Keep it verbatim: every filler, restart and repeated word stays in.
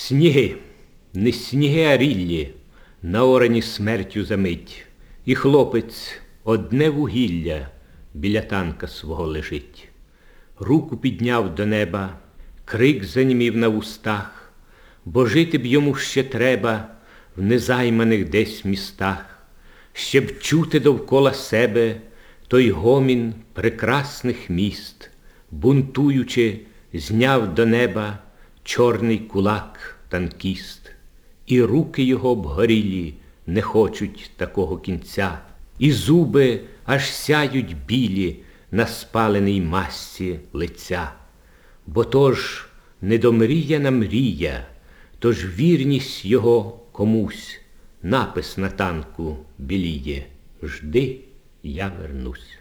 Сніги, не сніги, а ріллі, наорані смертю замить, і хлопець одне вугілля біля танка свого лежить. Руку підняв до неба, крик занімів на вустах, бо жити б йому ще треба в незайманих десь містах, ще б чути довкола себе той гомін прекрасних міст, бунтуючи, зняв до неба чорний кулак танкіст. І руки його обгорілі не хочуть такого кінця, і зуби аж сяють білі на спаленій масці лиця. Бо то ж недомріяна мрія, то ж вірність його комусь, напис на танку біліє: жди, я вернусь.